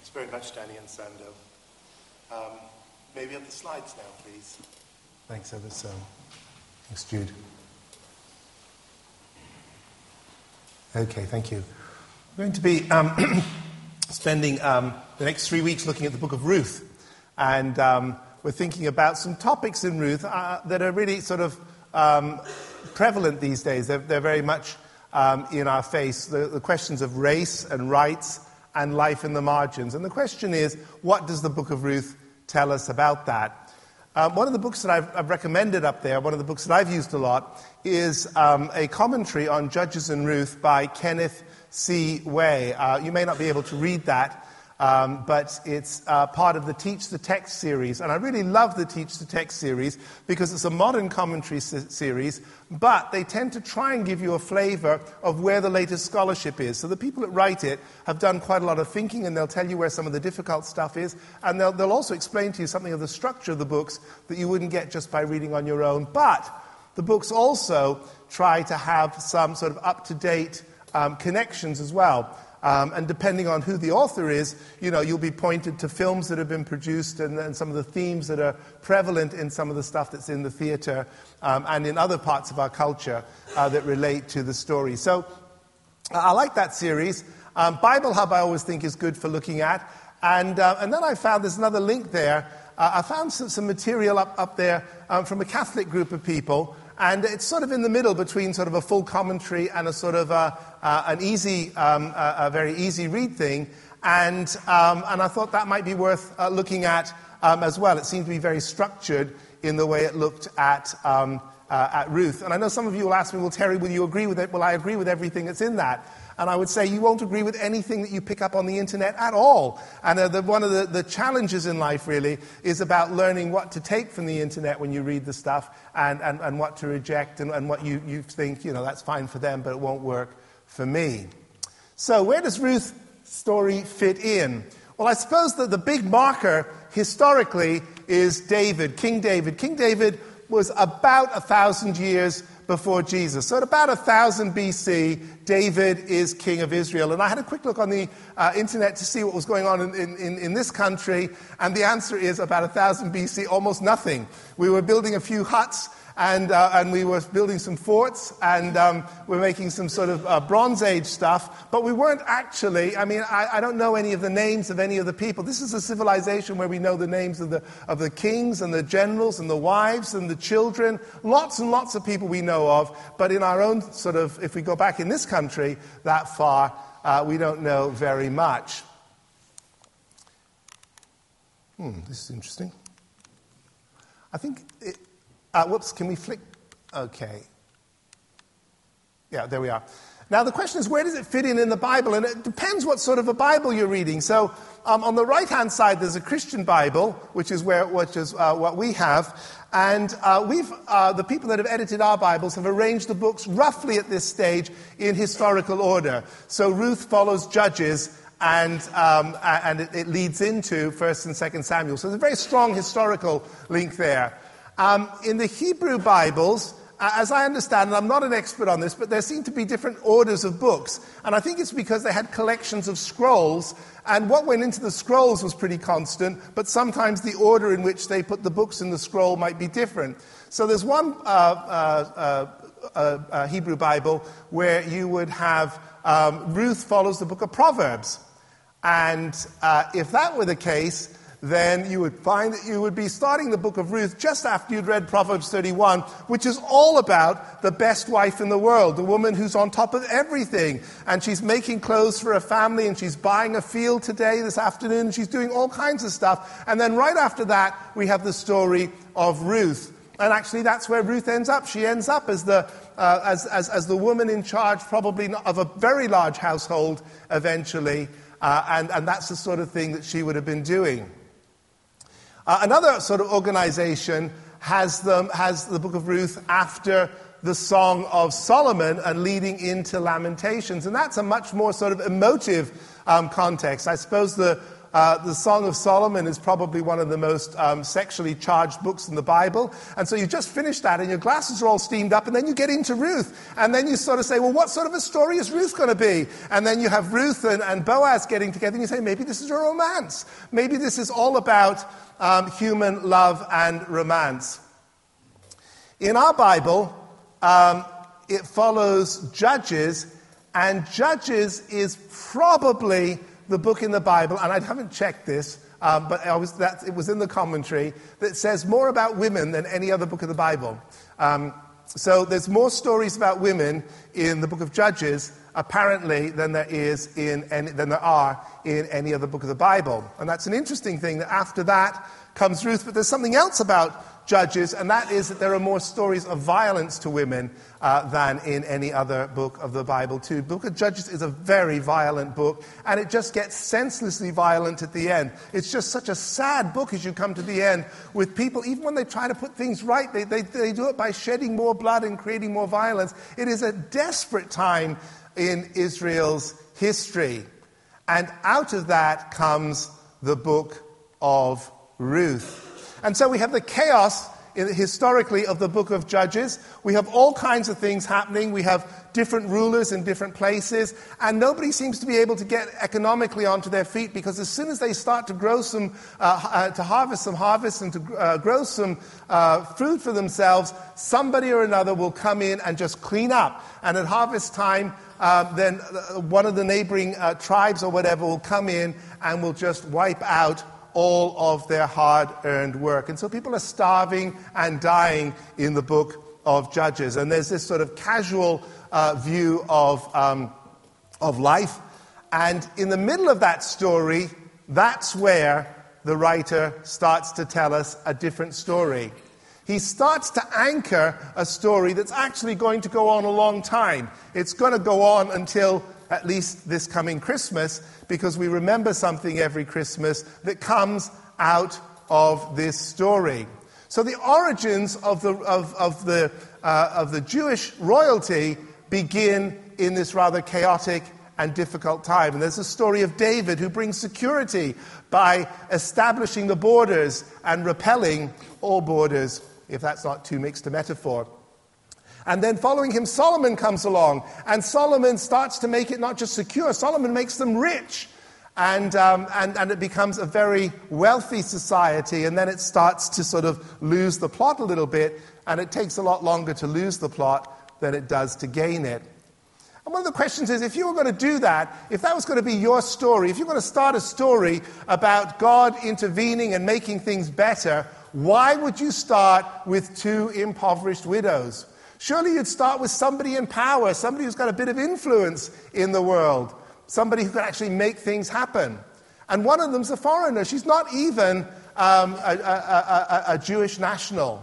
very much, Danny and Sando. Maybe up the slides now, please. Thanks ever so. Thanks, Jude. Okay, thank you. We're going to be spending the next 3 weeks looking at the book of Ruth. And we're thinking about some topics in Ruth that are really sort of prevalent these days. They're very much in our face. The questions of race and rights and life in the margins. And the question is, what does the book of Ruth tell us about that? One of the books that I've recommended up there, one of the books that I've used a lot, is a commentary on Judges and Ruth by Kenneth C. Way. You may not be able to read that, but it's part of the Teach the Text series. And I really love the Teach the Text series because it's a modern commentary series, but they tend to try and give you a flavor of where the latest scholarship is. So the people that write it have done quite a lot of thinking, and they'll tell you where some of the difficult stuff is, and they'll also explain to you something of the structure of the books that you wouldn't get just by reading on your own. But the books also try to have some sort of up-to-date connections as well. And depending on who the author is, you'll be pointed to films that have been produced and some of the themes that are prevalent in some of the stuff that's in the theater and in other parts of our culture that relate to the story. So I like that series. Bible Hub I always think is good for looking at. And then I found there's another link there. I found some material up there from a Catholic group of people. And it's sort of in the middle between sort of a full commentary and a sort of an easy, a very easy read thing. And I thought that might be worth looking at as well. It seemed to be very structured in the way it looked at Ruth. And I know some of you will ask me, well, Terry, will you agree with it? Well, I agree with everything that's in that. And I would say you won't agree with anything that you pick up on the internet at all. And one of the challenges in life, really, is about learning what to take from the internet when you read the stuff and what to reject and what you think, that's fine for them, but it won't work for me. So where does Ruth's story fit in? Well, I suppose that the big marker historically is David, King David. King David was about 1,000 years before Jesus. So at about 1000 BC, David is king of Israel. And I had a quick look on the internet to see what was going on in this country, and the answer is about 1000 BC, almost nothing. We were building a few huts, and we were building some forts, and we're making some sort of Bronze Age stuff, but we weren't actually, I don't know any of the names of any of the people. This is a civilization where we know the names of the kings and the generals and the wives and the children, lots and lots of people we know of, but in our own sort of, if we go back in this country that far, we don't know very much. This is interesting. I think whoops, can we flick? Okay. Yeah, there we are. Now the question is, where does it fit in the Bible? And it depends what sort of a Bible you're reading. So on the right-hand side, there's a Christian Bible, which is what we have. And the people that have edited our Bibles have arranged the books roughly at this stage in historical order. So Ruth follows Judges, and it leads into 1st and 2nd Samuel. So there's a very strong historical link there. In the Hebrew Bibles, as I understand, and I'm not an expert on this, but there seem to be different orders of books. And I think it's because they had collections of scrolls, and what went into the scrolls was pretty constant, but sometimes the order in which they put the books in the scroll might be different. So there's one Hebrew Bible where you would have Ruth follows the book of Proverbs. And if that were the case, then you would find that you would be starting the book of Ruth just after you'd read Proverbs 31, which is all about the best wife in the world, the woman who's on top of everything. And she's making clothes for a family, and she's buying a field this afternoon, and she's doing all kinds of stuff. And then right after that, we have the story of Ruth. And actually, that's where Ruth ends up. She ends up as the woman in charge, probably of a very large household eventually. And that's the sort of thing that she would have been doing. Another sort of organization has the book of Ruth after the Song of Solomon and leading into Lamentations. And that's a much more sort of emotive context. I suppose the the Song of Solomon is probably one of the most sexually charged books in the Bible. And so you just finished that and your glasses are all steamed up, and then you get into Ruth. And then you sort of say, well, what sort of a story is Ruth going to be? And then you have Ruth and Boaz getting together, and you say, maybe this is a romance. Maybe this is all about human love and romance. In our Bible, it follows Judges, and Judges is probably the book in the Bible, and I haven't checked this, but it was in the commentary, that says more about women than any other book of the Bible. So there's more stories about women in the book of Judges, apparently, than there are in any other book of the Bible. And that's an interesting thing, that after that comes Ruth, but there's something else about Judges, and that is that there are more stories of violence to women than in any other book of the Bible too. The book of Judges is a very violent book, and it just gets senselessly violent at the end. It's just such a sad book as you come to the end, with people, even when they try to put things right, they do it by shedding more blood and creating more violence. It is a desperate time in Israel's history. And out of that comes the book of Ruth. And so we have the chaos historically of the book of Judges. We have all kinds of things happening. We have different rulers in different places, and nobody seems to be able to get economically onto their feet, because as soon as they start to grow to harvest some harvests and to grow some fruit for themselves, somebody or another will come in and just clean up. And at harvest time, then one of the neighboring tribes or whatever will come in and will just wipe out all of their hard-earned work. And so people are starving and dying in the book of Judges. And there's this sort of casual view of life. And in the middle of that story, that's where the writer starts to tell us a different story. He starts to anchor a story that's actually going to go on a long time. It's going to go on until at least this coming Christmas, because we remember something every Christmas that comes out of this story. So the origins of the Jewish royalty begin in this rather chaotic and difficult time. And there's a story of David, who brings security by establishing the borders and repelling all borders, if that's not too mixed a metaphor. And then following him, Solomon comes along, and Solomon starts to make it not just secure, Solomon makes them rich. And it becomes a very wealthy society, and then it starts to sort of lose the plot a little bit, and it takes a lot longer to lose the plot than it does to gain it. And one of the questions is, if you were going to do that, if that was going to be your story, if you're going to start a story about God intervening and making things better, why would you start with two impoverished widows? Surely you'd start with somebody in power, somebody who's got a bit of influence in the world, somebody who can actually make things happen. And one of them's a foreigner. She's not even a Jewish national.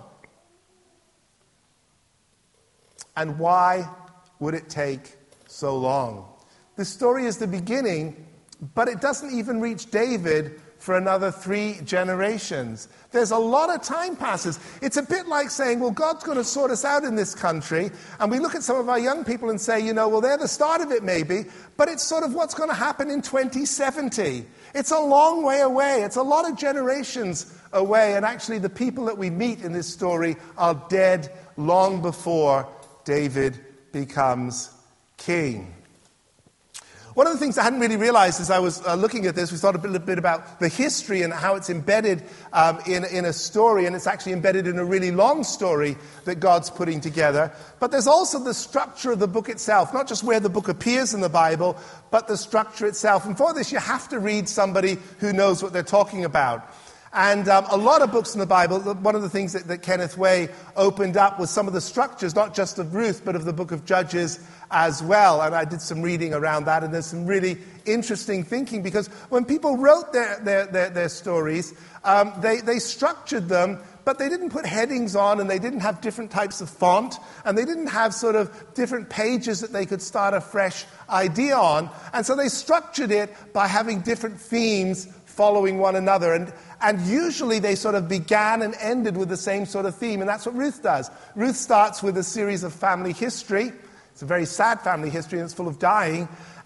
And why would it take so long? The story is the beginning, but it doesn't even reach David for another 3 generations. There's a lot of time passes. It's a bit like saying, well, God's going to sort us out in this country. And we look at some of our young people and say, well, they're the start of it maybe, but it's sort of what's going to happen in 2070. It's a long way away. It's a lot of generations away. And actually the people that we meet in this story are dead long before David becomes king. One of the things I hadn't really realized as I was looking at this, we thought a little bit about the history and how it's embedded in a story, and it's actually embedded in a really long story that God's putting together. But there's also the structure of the book itself, not just where the book appears in the Bible, but the structure itself. And for this, you have to read somebody who knows what they're talking about. And a lot of books in the Bible, one of the things that Kenneth Way opened up was some of the structures, not just of Ruth, but of the book of Judges as well. And I did some reading around that, and there's some really interesting thinking, because when people wrote their stories, they structured them, but they didn't put headings on, and they didn't have different types of font, and they didn't have sort of different pages that they could start a fresh idea on. And so they structured it by having different themes following one another. And usually they sort of began and ended with the same sort of theme, and that's what Ruth does. Ruth starts with a series of family history. It's a very sad family history, and it's full of dying.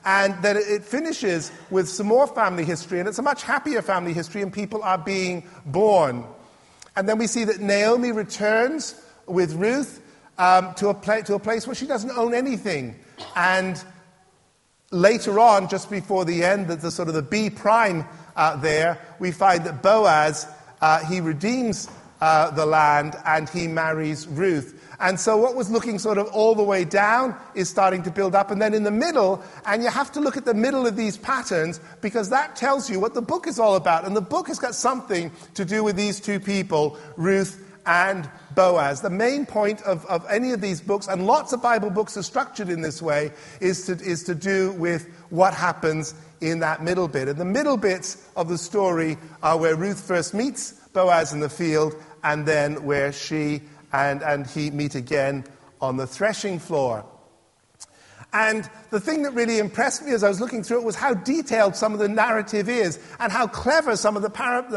And then it finishes with some more family history, and it's a much happier family history, and people are being born. And then we see that Naomi returns with Ruth to a place where she doesn't own anything. And later on, just before the end, the sort of the B prime there, we find that Boaz, he redeems the land and he marries Ruth. And so what was looking sort of all the way down is starting to build up. And then in the middle, and you have to look at the middle of these patterns because that tells you what the book is all about. And the book has got something to do with these two people, Ruth and Boaz. The main point of any of these books, and lots of Bible books are structured in this way, is to do with what happens in that middle bit. And the middle bits of the story are where Ruth first meets Boaz in the field, and then where she and he meet again on the threshing floor. And the thing that really impressed me as I was looking through it was how detailed some of the narrative is, and how clever some of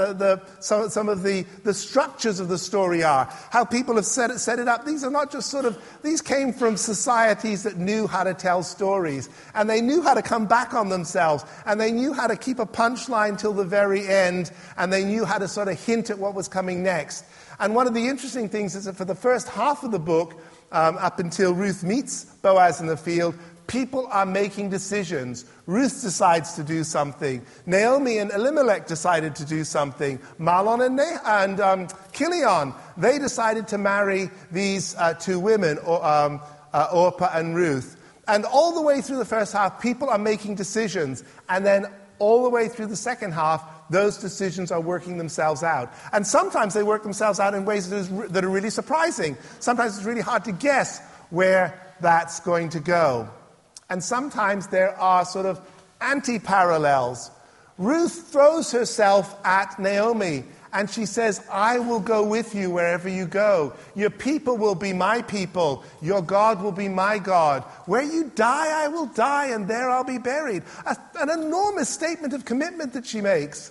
the structures of the story are. How people have set it up. These are not just these came from societies that knew how to tell stories, and they knew how to come back on themselves, and they knew how to keep a punchline till the very end, and they knew how to sort of hint at what was coming next. And one of the interesting things is that for the first half of the book, up until Ruth meets Boaz in the field, people are making decisions. Ruth decides to do something. Naomi and Elimelech decided to do something. Mahlon and Chilion, they decided to marry these two women, Orpah and Ruth. And all the way through the first half, people are making decisions. And then all the way through the second half, those decisions are working themselves out. And sometimes they work themselves out in ways that are really surprising. Sometimes it's really hard to guess where that's going to go. And sometimes there are sort of anti-parallels. Ruth throws herself at Naomi, and she says, I will go with you wherever you go. Your people will be my people. Your God will be my God. Where you die, I will die, and there I'll be buried. An enormous statement of commitment that she makes.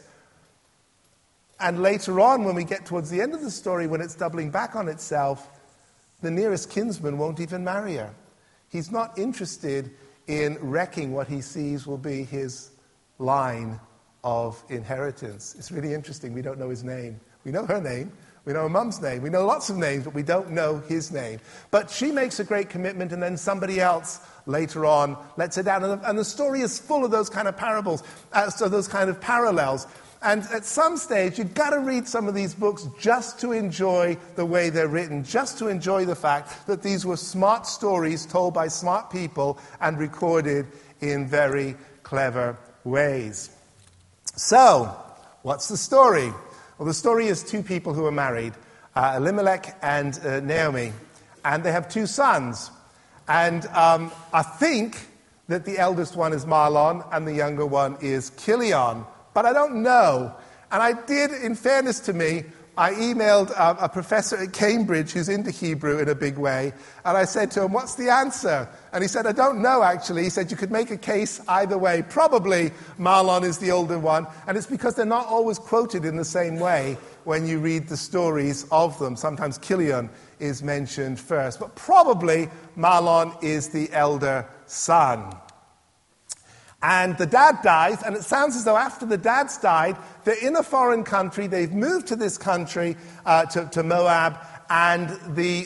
And later on, when we get towards the end of the story, when it's doubling back on itself, the nearest kinsman won't even marry her. He's not interested in wrecking what he sees will be his line of inheritance. It's really interesting. We don't know his name. We know her name. We know her mum's name. We know lots of names, but we don't know his name. But she makes a great commitment, and then somebody else later on lets her down. And the story is full of those kind of parables, so those kind of parallels. And at some stage, you've got to read some of these books just to enjoy the way they're written, just to enjoy the fact that these were smart stories told by smart people and recorded in very clever ways. So, what's the story? Well, the story is two people who are married, Elimelech and Naomi, and they have two sons. And I think that the eldest one is Mahlon and the younger one is Chilion. But I don't know. And I did, in fairness to me, I emailed a professor at Cambridge who's into Hebrew in a big way, and I said to him, what's the answer? And he said, I don't know, actually. He said, you could make a case either way. Probably Mahlon is the older one, and it's because they're not always quoted in the same way when you read the stories of them. Sometimes Chilion is mentioned first, but probably Mahlon is the elder son. And the dad dies, and it sounds as though after the dad's died, they're in a foreign country, they've moved to this country, to Moab, and the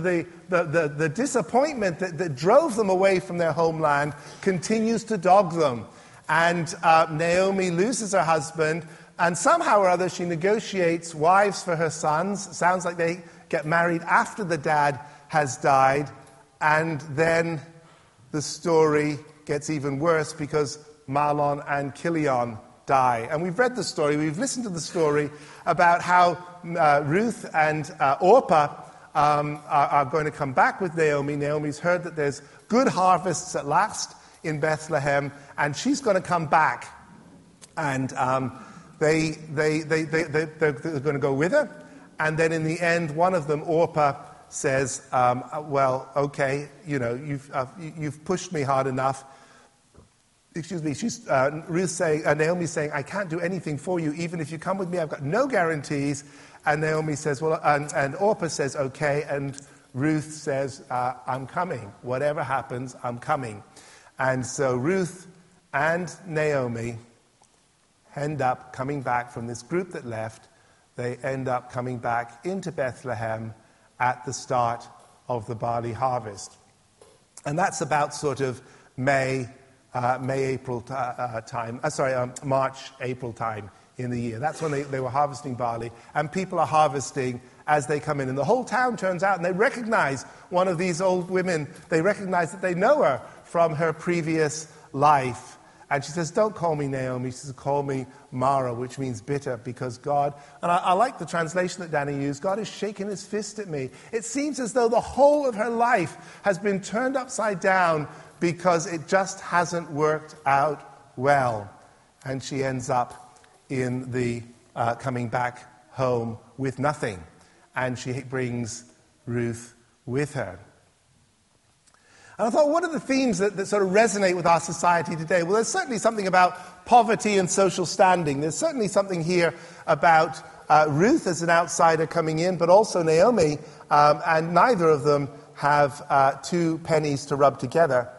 disappointment that drove them away from their homeland continues to dog them. And Naomi loses her husband, and somehow or other she negotiates wives for her sons. It sounds like they get married after the dad has died, and then the story gets even worse because Mahlon and Chilion die. And we've read the story, we've listened to the story about how Ruth and Orpah are going to come back with Naomi. Naomi's heard that there's good harvests at last in Bethlehem, and she's going to come back. And they're going to go with her. And then in the end, one of them, Orpah, says, well, okay, you've pushed me hard enough. Excuse me, Naomi's saying, I can't do anything for you, even if you come with me, I've got no guarantees. And Naomi says, well, and Orpah says, okay, and Ruth says, I'm coming. Whatever happens, I'm coming. And so Ruth and Naomi end up coming back from this group that left. They end up coming back into Bethlehem at the start of the barley harvest. And that's about sort of March, April time in the year. That's when they were harvesting barley. And people are harvesting as they come in. And the whole town turns out and they recognize one of these old women. They recognize that they know her from her previous life. And she says, don't call me Naomi. She says, call me Mara, which means bitter, because God, and I like the translation that Danny used, God has shaken his fist at me. It seems as though the whole of her life has been turned upside down because it just hasn't worked out well. And she ends up in the coming back home with nothing. And she brings Ruth with her. And I thought, what are the themes that sort of resonate with our society today? Well, there's certainly something about poverty and social standing. There's certainly something here about Ruth as an outsider coming in, but also Naomi, and neither of them have 2 pennies to rub together.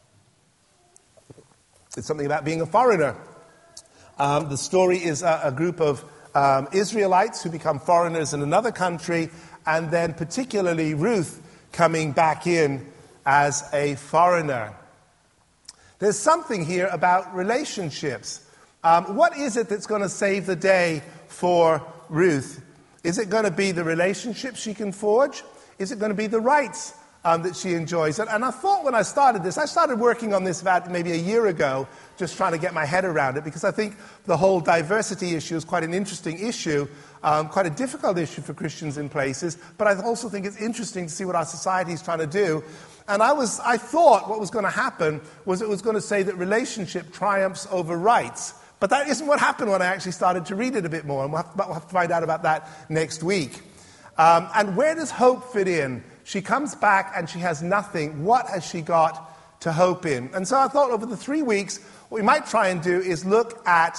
It's something about being a foreigner. The story is a group of Israelites who become foreigners in another country, and then particularly Ruth coming back in as a foreigner. There's something here about relationships. What is it that's going to save the day for Ruth? Is it going to be the relationships she can forge? Is it going to be the rights that she enjoys? And I thought when I started working on this about maybe a year ago, just trying to get my head around it, because I think the whole diversity issue is quite an interesting issue, quite a difficult issue for Christians in places, but I also think it's interesting to see what our society is trying to do. And I thought what was going to happen was it was going to say that relationship triumphs over rights. But that isn't what happened when I actually started to read it a bit more, and we'll have to find out about that next week. And where does hope fit in? She comes back and she has nothing. What has she got to hope in? And so I thought over the 3 weeks, what we might try and do is look at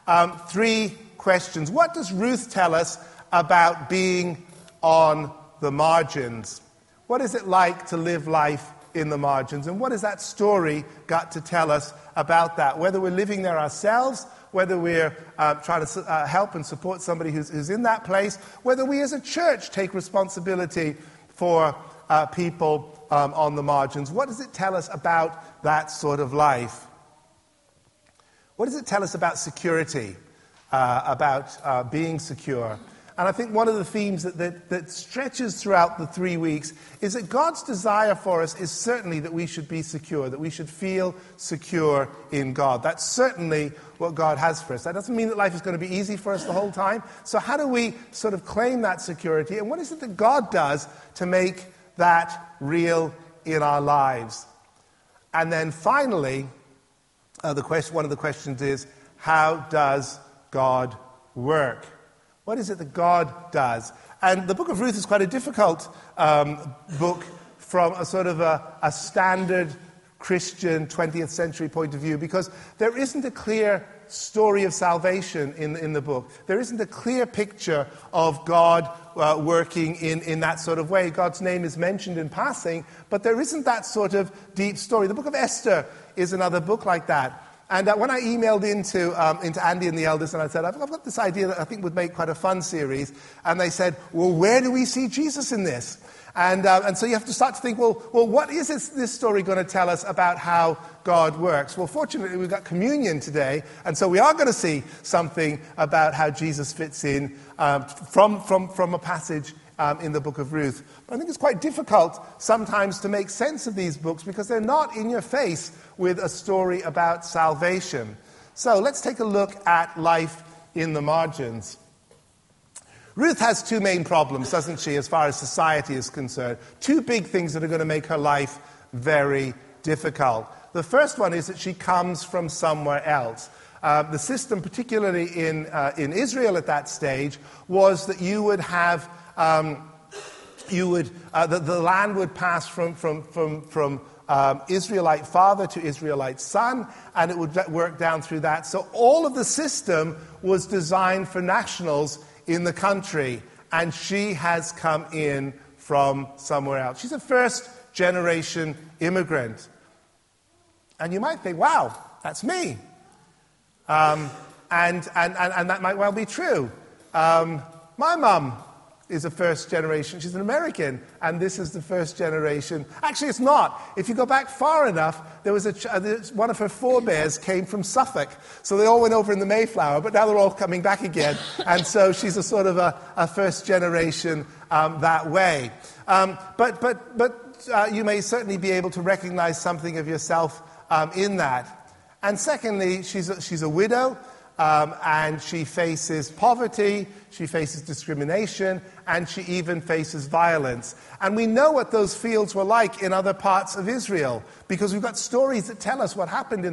3 questions. What does Ruth tell us about being on the margins? What is it like to live life in the margins? And what has that story got to tell us about that? Whether we're living there ourselves, whether we're trying to help and support somebody who's in that place, whether we as a church take responsibility for people on the margins. What does it tell us about that sort of life? What does it tell us about security, about being secure? And I think one of the themes that stretches throughout the 3 weeks is that God's desire for us is certainly that we should be secure, that we should feel secure in God. That's certainly what God has for us. That doesn't mean that life is going to be easy for us the whole time. So how do we sort of claim that security? And what is it that God does to make that real in our lives? And then finally, one of the questions is, how does God work? What is it that God does? And the book of Ruth is quite a difficult book from a sort of a standard Christian 20th century point of view, because there isn't a clear story of salvation in the book. There isn't a clear picture of God working in that sort of way. God's name is mentioned in passing, but there isn't that sort of deep story. The book of Esther is another book like that. And when I emailed into Andy and the elders and I said, I've got this idea that I think would make quite a fun series. And they said, well, where do we see Jesus in this? And so you have to start to think, well, what is this story going to tell us about how God works? Well, fortunately, we've got communion today. And so we are going to see something about how Jesus fits in from a passage in the book of Ruth. But I think it's quite difficult sometimes to make sense of these books because they're not in your face with a story about salvation. So let's take a look at life in the margins. Ruth has 2 main problems, doesn't she, as far as society is concerned? 2 big things that are going to make her life very difficult. The first one is that she comes from somewhere else. The system, particularly in Israel at that stage, was that you would have the land would pass from Israelite father to Israelite son, and it would work down through that. So all of the system was designed for nationals in the country, and she has come in from somewhere else. She's a first-generation immigrant. And you might think, wow, that's me. And that might well be true. My mum is a first generation. She's an American, and this is the first generation. Actually, it's not. If you go back far enough, there was one of her forebears came from Suffolk. So they all went over in the Mayflower, but now they're all coming back again. And so she's a sort of a first generation that way. But you may certainly be able to recognize something of yourself in that. And secondly, she's a widow. And she faces poverty, she faces discrimination, and she even faces violence. And we know what those fields were like in other parts of Israel, because we've got stories that tell us what happened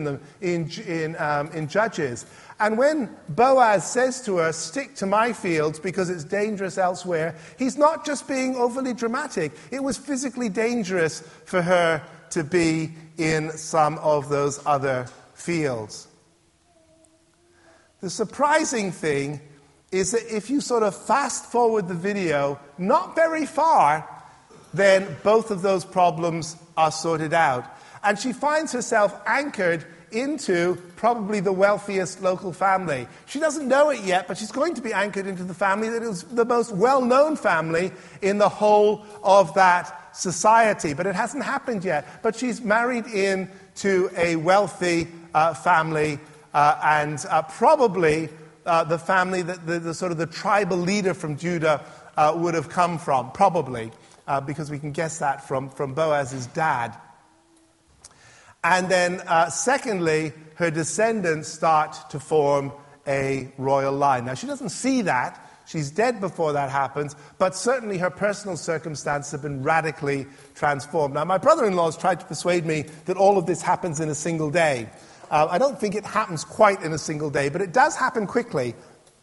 in Judges. And when Boaz says to her, stick to my fields because it's dangerous elsewhere, he's not just being overly dramatic. It was physically dangerous for her to be in some of those other fields. The surprising thing is that if you sort of fast forward the video not very far, then both of those problems are sorted out. And she finds herself anchored into probably the wealthiest local family. She doesn't know it yet, but she's going to be anchored into the family that is the most well-known family in the whole of that society. But it hasn't happened yet. But she's married into a wealthy family, and probably the family that the sort of the tribal leader from Judah would have come from, probably, because we can guess that from Boaz's dad. And then, secondly, her descendants start to form a royal line. Now, she doesn't see that. She's dead before that happens, but certainly her personal circumstances have been radically transformed. Now, my brother-in-law has tried to persuade me that all of this happens in a single day. I don't think it happens quite in a single day, but it does happen quickly.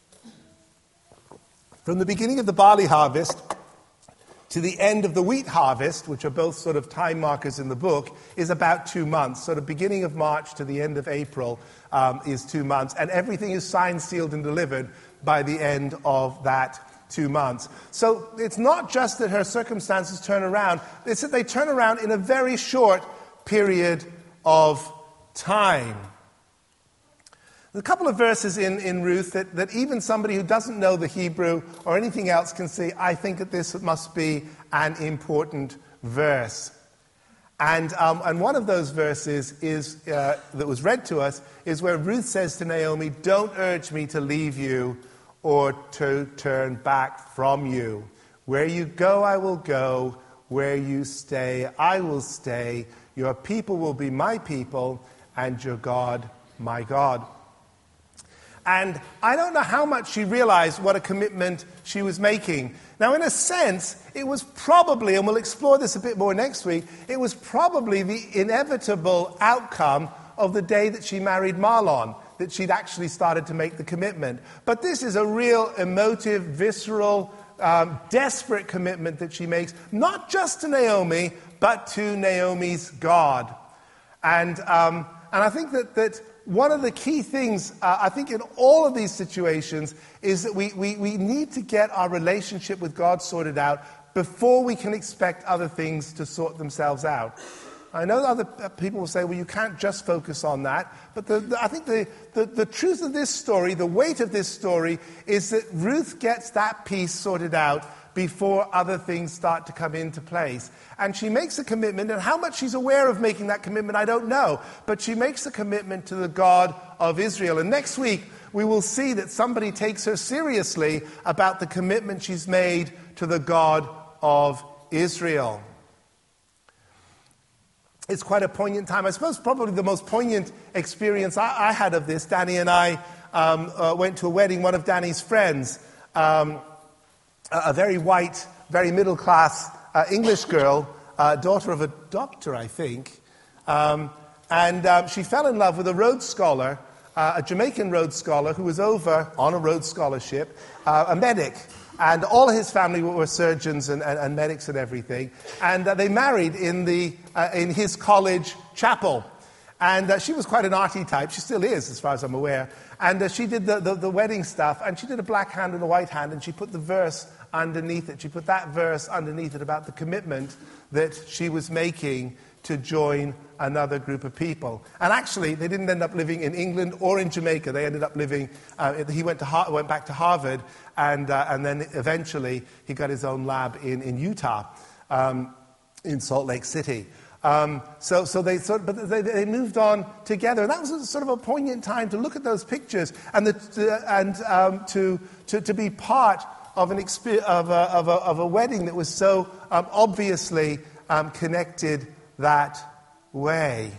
From the beginning of the barley harvest to the end of the wheat harvest, which are both sort of time markers in the book, is about 2 months. So the beginning of March to the end of April is 2 months. And everything is signed, sealed, and delivered by the end of that 2 months. So it's not just that her circumstances turn around. It's that they turn around in a very short period of time. There's a couple of verses in Ruth that even somebody who doesn't know the Hebrew or anything else can see, I think that this must be an important verse. And one of those verses is that was read to us is where Ruth says to Naomi, don't urge me to leave you or to turn back from you. Where you go, I will go. Where you stay, I will stay. Your people will be my people, and your God, my God. And I don't know how much she realized what a commitment she was making. Now, in a sense, it was probably, and we'll explore this a bit more next week, it was probably the inevitable outcome of the day that she married Mahlon, that she'd actually started to make the commitment. But this is a real emotive, visceral, desperate commitment that she makes, not just to Naomi, but to Naomi's God. And I think that one of the key things, I think, in all of these situations is that we need to get our relationship with God sorted out before we can expect other things to sort themselves out. I know other people will say, well, you can't just focus on that. But I think the truth of this story, the weight of this story, is that Ruth gets that piece sorted out before other things start to come into place. And she makes a commitment, and how much she's aware of making that commitment, I don't know. But she makes a commitment to the God of Israel. And next week, we will see that somebody takes her seriously about the commitment she's made to the God of Israel. It's quite a poignant time. I suppose probably the most poignant experience I had of this, Danny and I went to a wedding, one of Danny's friends, a very white, very middle-class English girl, daughter of a doctor, I think. And she fell in love with a Rhodes Scholar, a Jamaican Rhodes Scholar who was over on a Rhodes Scholarship, a medic. And all his family were surgeons and medics and everything. And they married in his college chapel. And she was quite an arty type. She still is, as far as I'm aware. And she did the wedding stuff. And she did a black hand and a white hand. And she put the verse underneath it. She put that verse underneath it about the commitment that she was making to join another group of people. And actually, they didn't end up living in England or in Jamaica. They ended up living, he went back to Harvard, and then eventually he got his own lab in Utah, in Salt Lake City. So they moved on together, and that was sort of a poignant time to look at those pictures and to be part of of a wedding that was so obviously connected that way.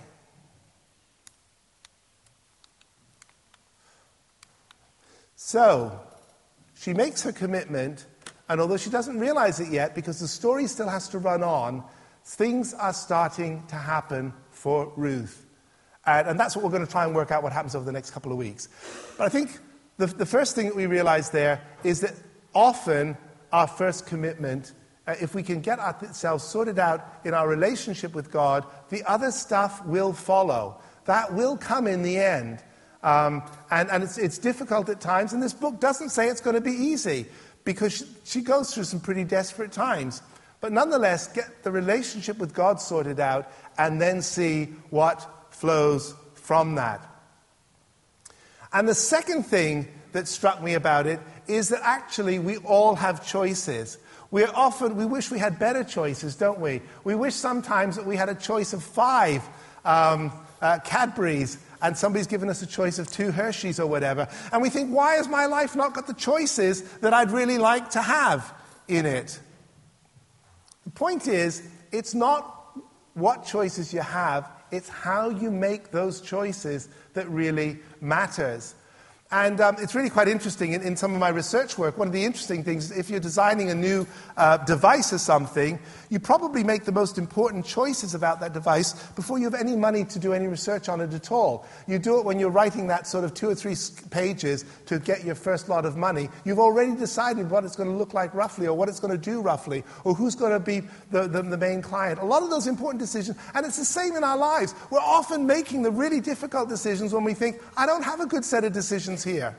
So she makes her commitment, and although she doesn't realize it yet, because the story still has to run on, things are starting to happen for Ruth. And that's what we're going to try and work out what happens over the next couple of weeks. But I think the first thing that we realize there is that often our first commitment, if we can get ourselves sorted out in our relationship with God, the other stuff will follow. That will come in the end. And it's difficult at times, and this book doesn't say it's going to be easy, because she goes through some pretty desperate times. But nonetheless, get the relationship with God sorted out and then see what flows from that. And the second thing that struck me about it is that actually we all have choices. We wish we had better choices, don't we? We wish sometimes that we had a choice of 5 Cadburys, and somebody's given us a choice of 2 Hershey's or whatever. And we think, why has my life not got the choices that I'd really like to have in it? The point is, it's not what choices you have, it's how you make those choices that really matters. And it's really quite interesting in some of my research work. One of the interesting things is if you're designing a new device or something, you probably make the most important choices about that device before you have any money to do any research on it at all. You do it when you're writing that sort of 2 or 3 pages to get your first lot of money. You've already decided what it's going to look like roughly, or what it's going to do roughly, or who's going to be the main client. A lot of those important decisions, and it's the same in our lives. We're often making the really difficult decisions when we think, I don't have a good set of decisions here.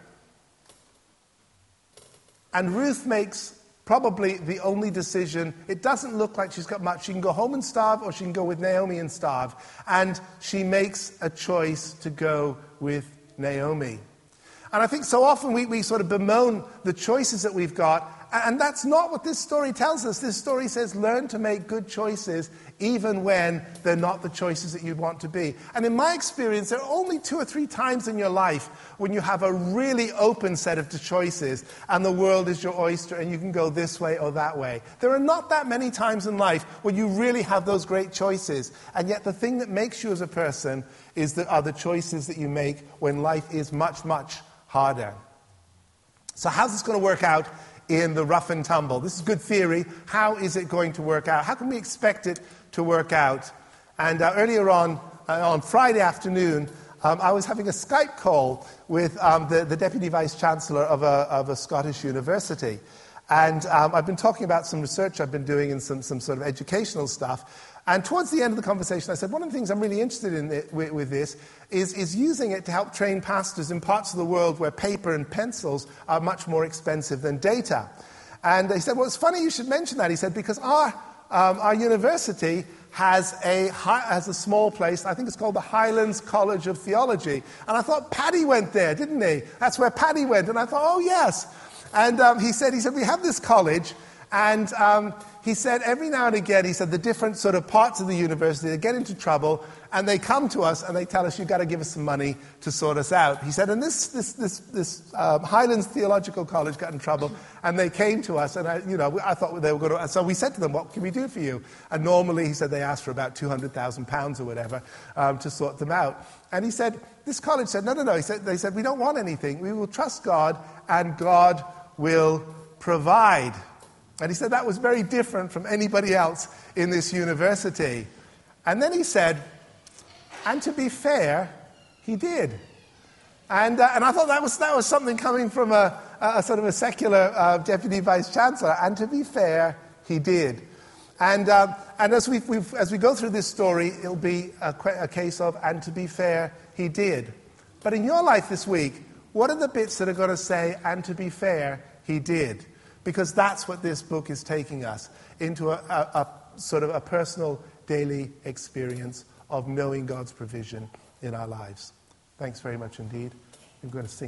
And Ruth makes probably the only decision. It doesn't look like she's got much. She can go home and starve, or she can go with Naomi and starve. And she makes a choice to go with Naomi. And I think so often we sort of bemoan the choices that we've got, and that's not what this story tells us. This story says learn to make good choices even when they're not the choices that you'd want to be. And in my experience, there are only 2 or 3 times in your life when you have a really open set of choices and the world is your oyster and you can go this way or that way. There are not that many times in life when you really have those great choices. And yet the thing that makes you as a person are the choices that you make when life is much, much harder. So how's this going to work out in the rough and tumble? This is good theory. How is it going to work out? How can we expect it to work out? And earlier on Friday afternoon, I was having a Skype call with the Deputy Vice-Chancellor of a Scottish university. And I've been talking about some research I've been doing and some sort of educational stuff. And towards the end of the conversation, I said, one of the things I'm really interested in with this is using it to help train pastors in parts of the world where paper and pencils are much more expensive than data. And he said, well, it's funny you should mention that. He said, because our university has a small place, I think it's called the Highlands College of Theology. And I thought, Paddy went there, didn't he? That's where Paddy went. And I thought, oh, yes. And he said, we have this college, and he said every now and again, he said the different sort of parts of the university, they get into trouble, and they come to us and they tell us, you've got to give us some money to sort us out. He said, and this Highlands Theological College got in trouble, and they came to us, and I thought they were going to, so we said to them, what can we do for you? And normally, he said, they asked for about £200,000 or whatever to sort them out. And he said, this college said, no. They said, we don't want anything. We will trust God, and God will provide. And he said that was very different from anybody else in this university. And then he said, and to be fair, he did. And I thought that was something coming from a sort of a secular deputy vice-chancellor. And to be fair, he did. And as we go through this story, it'll be a case of, and to be fair, he did. But in your life this week, what are the bits that are going to say, and to be fair, he did? Because that's what this book is taking us, into a sort of a personal daily experience of knowing God's provision in our lives. Thanks very much indeed. I'm going to sing.